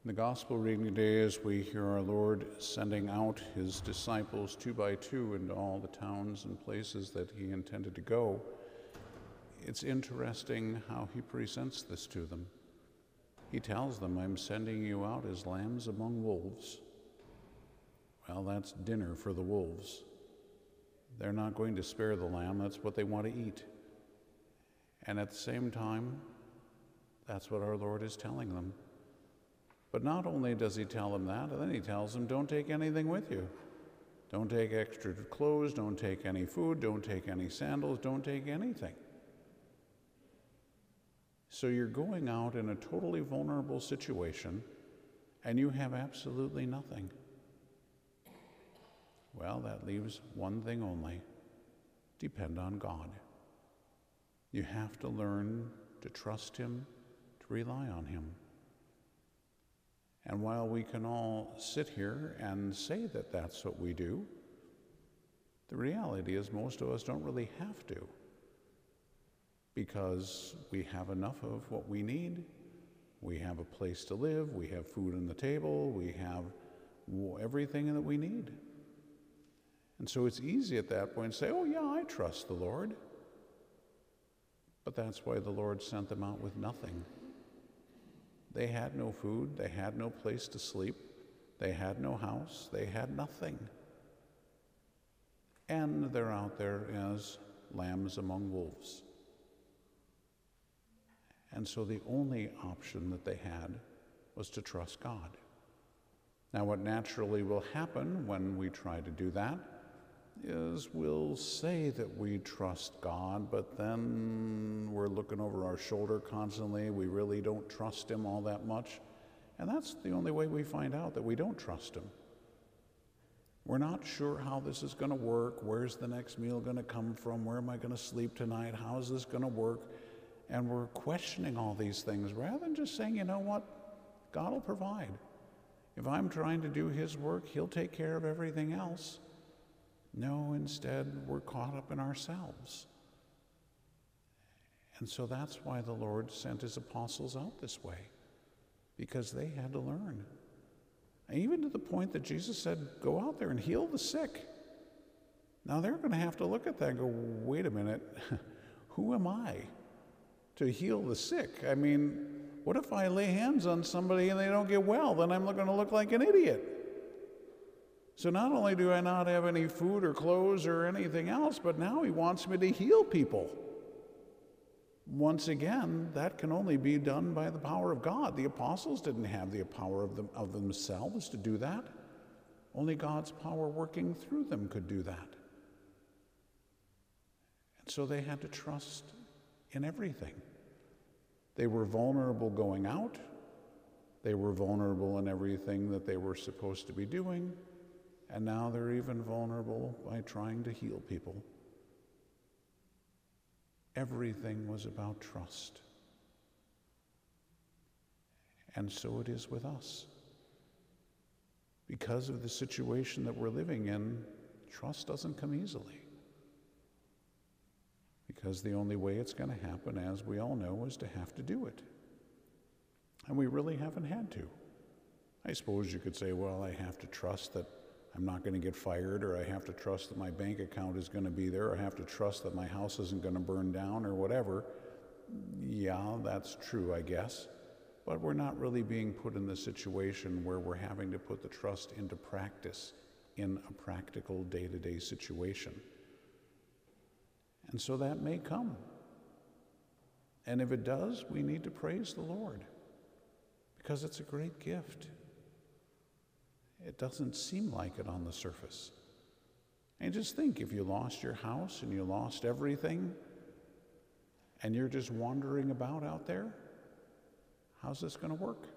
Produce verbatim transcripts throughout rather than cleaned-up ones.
In the gospel reading today, as we hear our Lord sending out his disciples two by two into all the towns and places that he intended to go, it's interesting how he presents this to them. He tells them, I'm sending you out as lambs among wolves. Well, that's dinner for the wolves. They're not going to spare the lamb. That's what they want to eat. And at the same time, that's what our Lord is telling them. But not only does he tell them that, and then he tells them, don't take anything with you. Don't take extra clothes, don't take any food, don't take any sandals, don't take anything. So you're going out in a totally vulnerable situation, and you have absolutely nothing. Well, that leaves one thing only: depend on God. You have to learn to trust him, to rely on him. And while we can all sit here and say that that's what we do, the reality is most of us don't really have to, because we have enough of what we need. We have a place to live, we have food on the table, we have everything that we need. And so it's easy at that point to say, oh yeah, I trust the Lord. But that's why the Lord sent them out with nothing. They had no food, they had no place to sleep, they had no house, they had nothing. And they're out there as lambs among wolves. And so the only option that they had was to trust God. Now, what naturally will happen when we try to do that is we'll say that we trust God, but then we're looking over our shoulder constantly. We really don't trust him all that much. And that's the only way we find out that we don't trust him. We're not sure how this is going to work. Where's the next meal going to come from? Where am I going to sleep tonight? How is this going to work? And we're questioning all these things rather than just saying, you know what? God will provide. If I'm trying to do his work, he'll take care of everything else. No, instead, we're caught up in ourselves. And so that's why the Lord sent his apostles out this way, because they had to learn. And even to the point that Jesus said, go out there and heal the sick. Now they're going to have to look at that and go, wait a minute, who am I to heal the sick? I mean, what if I lay hands on somebody and they don't get well? Then I'm going to look like an idiot. So not only do I not have any food or clothes or anything else, but now he wants me to heal people. Once again, that can only be done by the power of God. The apostles didn't have the power of, them, of themselves to do that. Only God's power working through them could do that. And so they had to trust in everything. They were vulnerable going out. They were vulnerable in everything that they were supposed to be doing. And now they're even vulnerable by trying to heal people. Everything was about trust. And so it is with us. Because of the situation that we're living in, trust doesn't come easily. Because the only way it's going to happen, as we all know, is to have to do it. And we really haven't had to. I suppose you could say, well, I have to trust that I'm not going to get fired, or I have to trust that my bank account is going to be there, or I have to trust that my house isn't going to burn down, or whatever. Yeah, that's true, I guess. But we're not really being put in the situation where we're having to put the trust into practice in a practical day-to-day situation. And so that may come. And if it does, we need to praise the Lord, because it's a great gift. It doesn't seem like it on the surface. And just think, if you lost your house and you lost everything, and you're just wandering about out there, how's this going to work?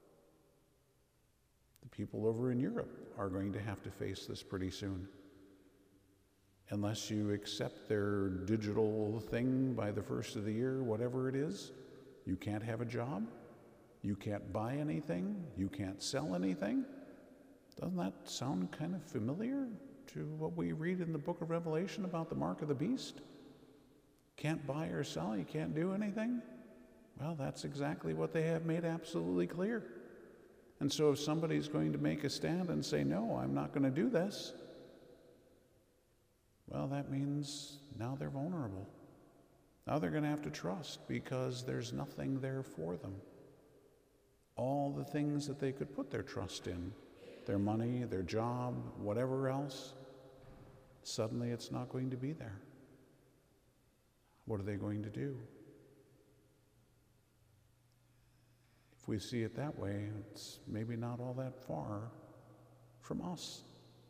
The people over in Europe are going to have to face this pretty soon. Unless you accept their digital thing by the first of the year, whatever it is, you can't have a job, you can't buy anything, you can't sell anything. Doesn't that sound kind of familiar to what we read in the book of Revelation about the mark of the beast? Can't buy or sell, you can't do anything? Well, that's exactly what they have made absolutely clear. And so if somebody's going to make a stand and say, no, I'm not going to do this, well, that means now they're vulnerable. Now they're going to have to trust because there's nothing there for them. All the things that they could put their trust in, their money, their job, whatever else, suddenly it's not going to be there. What are they going to do? If we see it that way, it's maybe not all that far from us.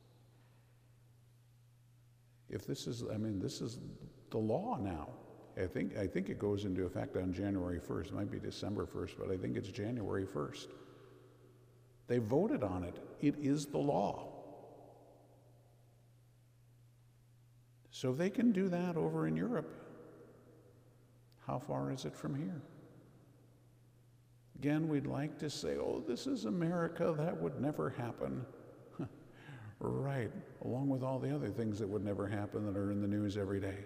If this is, I mean, this is the law now. I think, I think it goes into effect on January first. It might be December first, but I think it's January first. They voted on it. It is the law. So if they can do that over in Europe, how far is it from here? Again, we'd like to say, oh, this is America, that would never happen. Right, along with all the other things that would never happen that are in the news every day.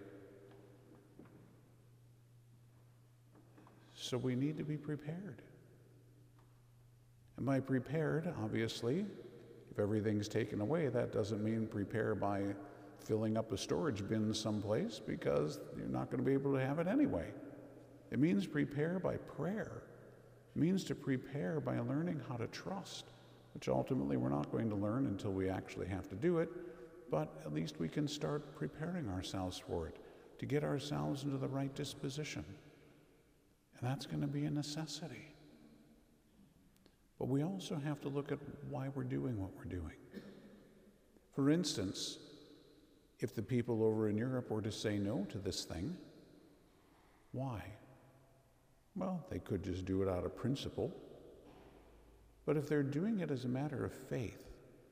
So we need to be prepared. And by prepared, obviously, if everything's taken away, that doesn't mean prepare by filling up a storage bin someplace, because you're not going to be able to have it anyway. It means prepare by prayer. It means to prepare by learning how to trust, which ultimately we're not going to learn until we actually have to do it, but at least we can start preparing ourselves for it, to get ourselves into the right disposition. And that's going to be a necessity. But we also have to look at why we're doing what we're doing. For instance, if the people over in Europe were to say no to this thing, why? Well, they could just do it out of principle. But if they're doing it as a matter of faith,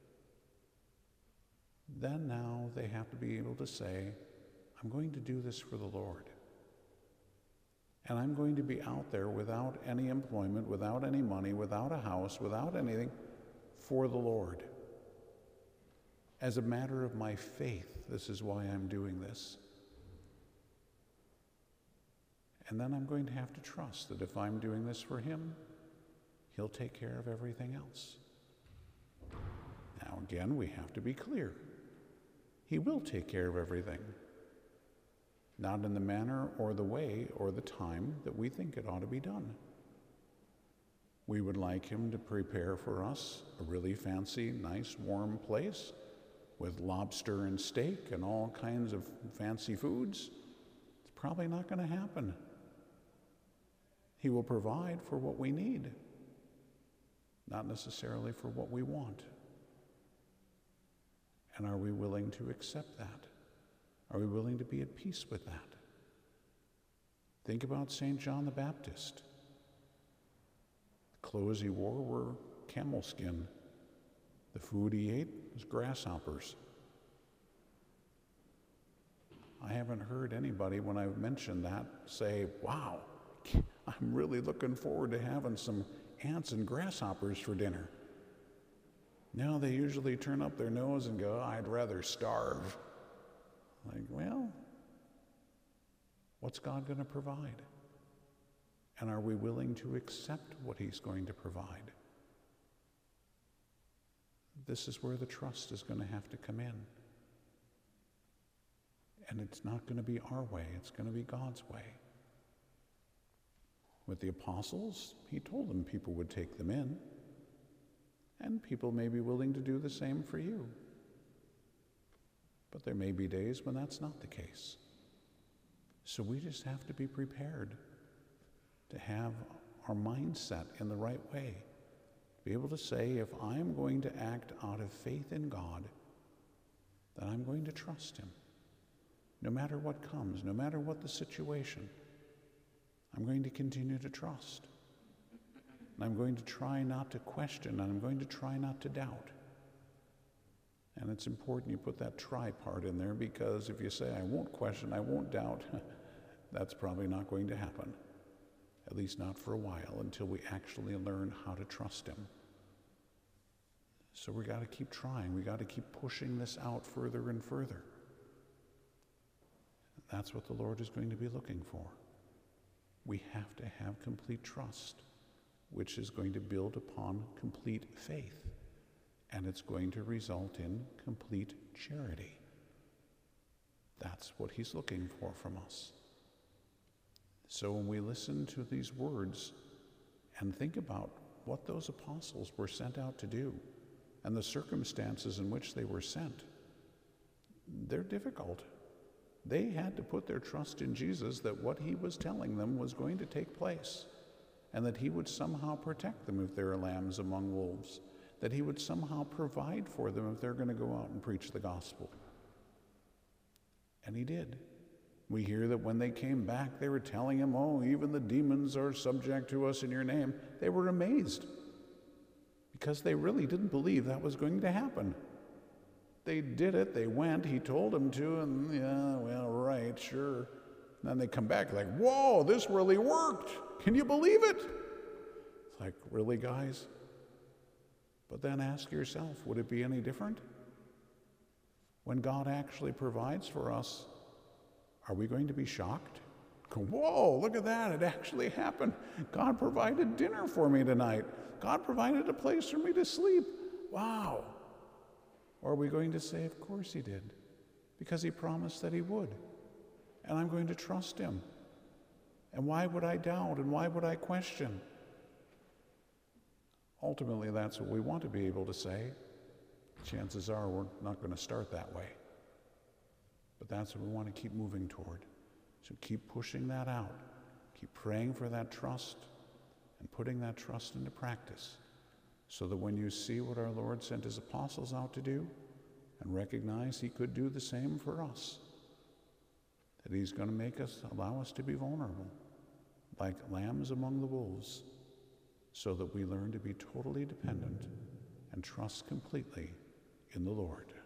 then now they have to be able to say, I'm going to do this for the Lord. And I'm going to be out there without any employment, without any money, without a house, without anything, for the Lord. As a matter of my faith, this is why I'm doing this. And then I'm going to have to trust that if I'm doing this for Him, He'll take care of everything else. Now again, we have to be clear. He will take care of everything. Not in the manner or the way or the time that we think it ought to be done. We would like Him to prepare for us a really fancy, nice, warm place with lobster and steak and all kinds of fancy foods. It's probably not going to happen. He will provide for what we need, not necessarily for what we want. And are we willing to accept that? Are we willing to be at peace with that? Think about Saint John the Baptist. The clothes he wore were camel skin. The food he ate was grasshoppers. I haven't heard anybody, when I've mentioned that, say, wow, I'm really looking forward to having some ants and grasshoppers for dinner. No, they usually turn up their nose and go, I'd rather starve. Like, well, what's God going to provide? And are we willing to accept what He's going to provide? This is where the trust is going to have to come in. And it's not going to be our way, it's going to be God's way. With the apostles, He told them people would take them in, and people may be willing to do the same for you. But there may be days when that's not the case. So we just have to be prepared to have our mindset in the right way. Be able to say, if I'm going to act out of faith in God, then I'm going to trust Him. No matter what comes, no matter what the situation, I'm going to continue to trust. And I'm going to try not to question, and I'm going to try not to doubt. And it's important you put that try part in there, because if you say, I won't question, I won't doubt, that's probably not going to happen. At least not for a while, until we actually learn how to trust Him. So we got to keep trying. We got to keep pushing this out further and further. That's what the Lord is going to be looking for. We have to have complete trust. which is going to build upon complete faith, and it's going to result in complete charity. That's what he's looking for from us. So when we listen to these words and think about what those apostles were sent out to do and the circumstances in which they were sent, they're difficult. They had to put their trust in Jesus that what he was telling them was going to take place, and that he would somehow protect them if they're lambs among wolves, that he would somehow provide for them if they're going to go out and preach the gospel. And he did. We hear that when they came back, they were telling him, oh, even the demons are subject to us in your name. They were amazed because they really didn't believe that was going to happen. They did it, they went, he told them to, and yeah, well, right, sure. And then they come back like, whoa, this really worked. Can you believe it? It's like, really, guys? But then ask yourself, would it be any different? When God actually provides for us, are we going to be shocked? Go, whoa, look at that, it actually happened. God provided dinner for me tonight. God provided a place for me to sleep. Wow. Or are we going to say, of course he did, because he promised that he would, and I'm going to trust him. And why would I doubt, and why would I question? Ultimately, that's what we want to be able to say. Chances are we're not going to start that way. But that's what we want to keep moving toward. So keep pushing that out. Keep praying for that trust and putting that trust into practice, so that when you see what our Lord sent his apostles out to do and recognize he could do the same for us, that he's going to make us, allow us to be vulnerable, like lambs among the wolves, so that we learn to be totally dependent and trust completely in the Lord.